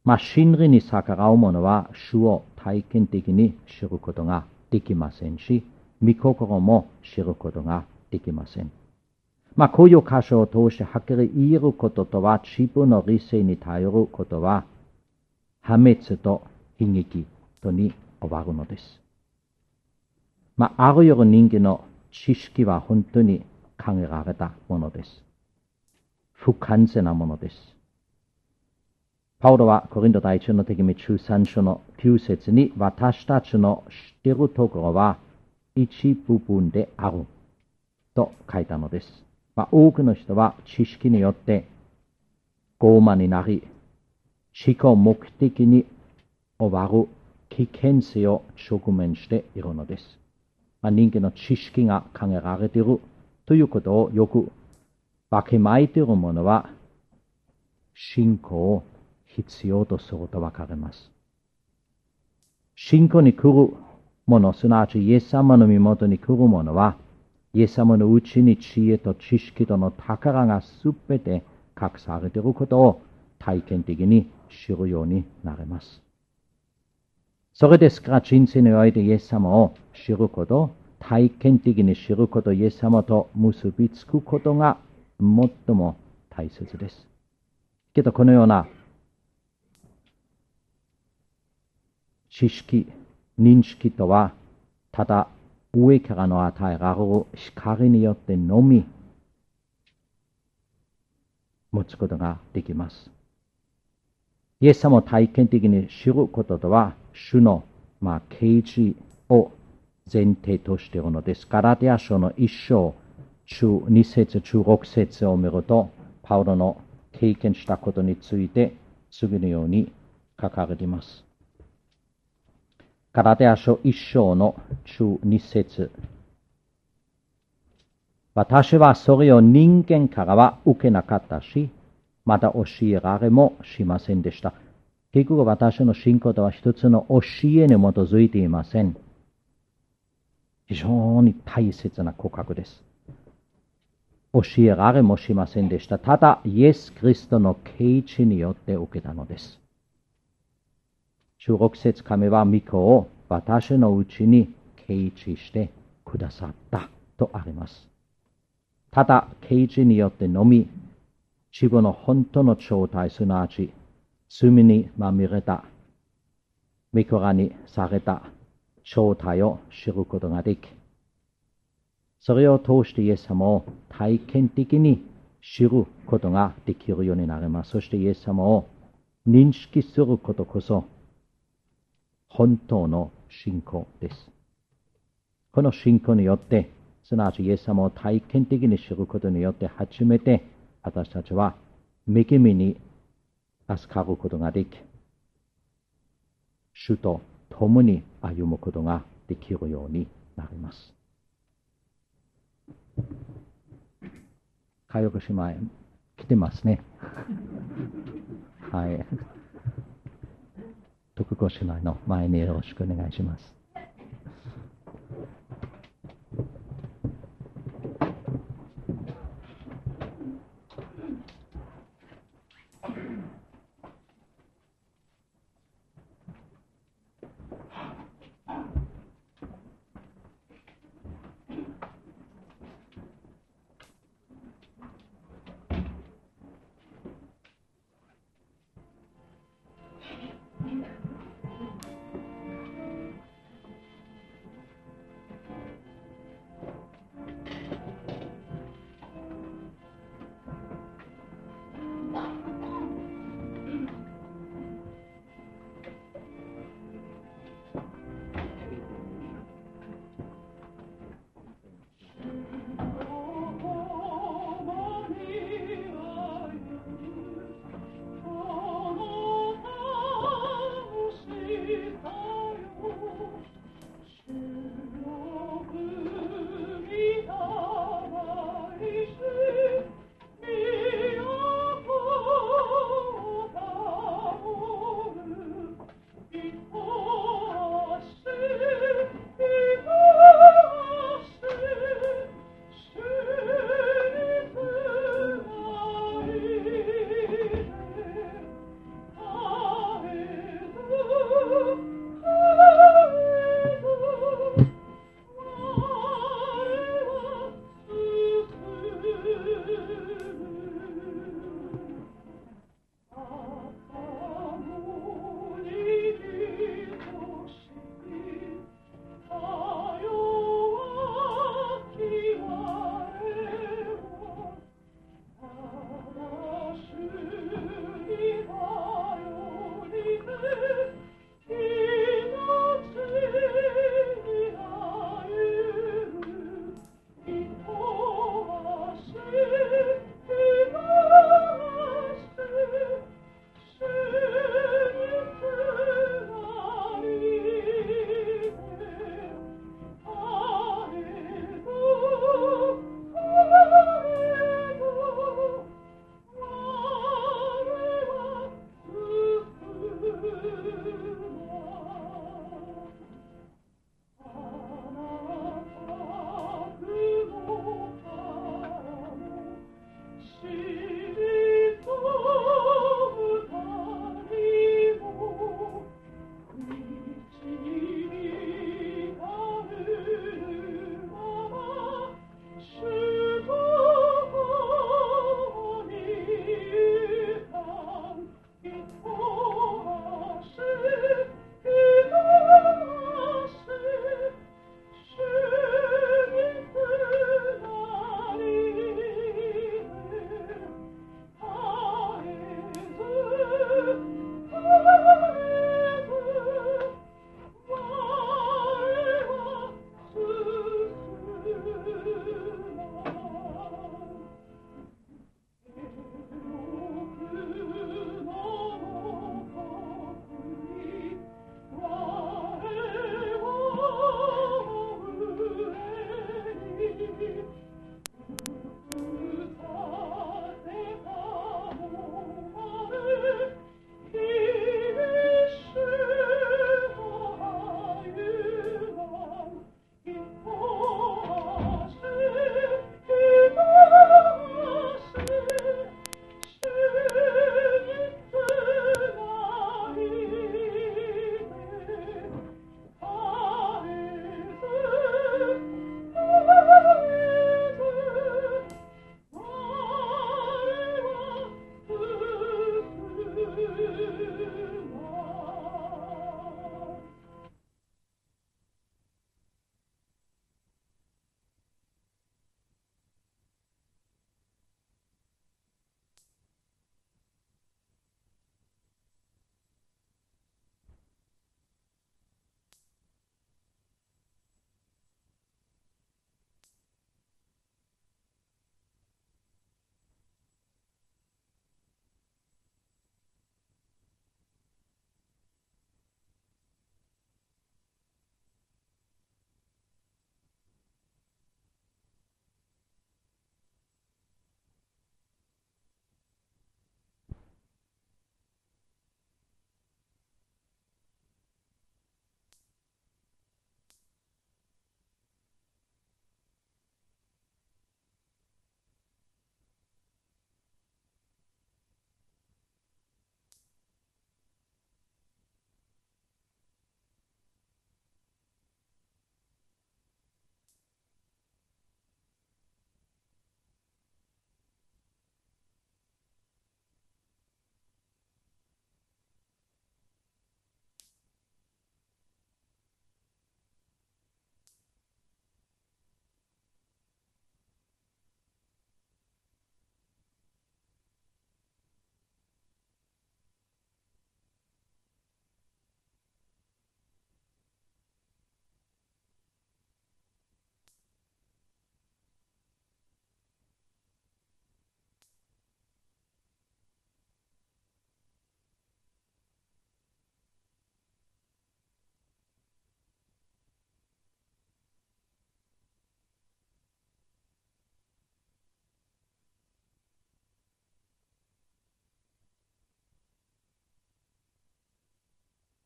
真理に逆らう者は主を体験的に知ることができませんし、御心も知ることができません。こういう箇所を通してはっきり言えることとは、自分の理性に頼ることは、破滅と悲劇とに終わるのです。あるよう人間の知識は本当に限られたものです。不完全なものです。パウロはコリント第一の手紙13章の9節に、私たちの知っているところは一部分であると書いたのです。多くの人は知識によって傲慢になり、思考目的に終わる危険性を直面しているのです。人間の知識が限られているということをよくわきまえている者は、信仰を必要とするとわかります。信仰に来る者、すなわちイエス様の身元に来る者は、イエス様のうちに知恵と知識との宝がすべて隠されていることを体験的に知るようになります。それですから人生においてイエス様を知ること、体験的に知ること、イエス様と結びつくことが最も大切です。けどこのような知識、認識とは、ただ上からの与えられる光によってのみ持つことができます。イエス様を体験的に知ることとは、主の啓示を前提としているのです。ガラテヤ書の1章、2節、16節を見ると、パウロの経験したことについて次のように書かれています。ガラテヤ書1章の2節。私はそれを人間からは受けなかったし、また教えられもしませんでした。結局私の信仰とは一つの教えに基づいていません。非常に大切な告白です。教えられもしませんでした。ただ、イエス・キリストの啓示によって受けたのです。16節、神は御子を私のうちに啓示してくださったとあります。ただ、啓示によってのみ、自分の本当の状態、すなわち、罪にまみれた、御子にされた正体を知ることができ、それを通してイエス様を体験的に知ることができるようになります。そしてイエス様を認識することこそ本当の信仰です。この信仰によって、すなわちイエス様を体験的に知ることによって初めて私たちは恵みに預かることができ、主と共に歩むことができるようになります。佳代子姉妹、来てますね。はい。徳子姉妹の前によろしくお願いします。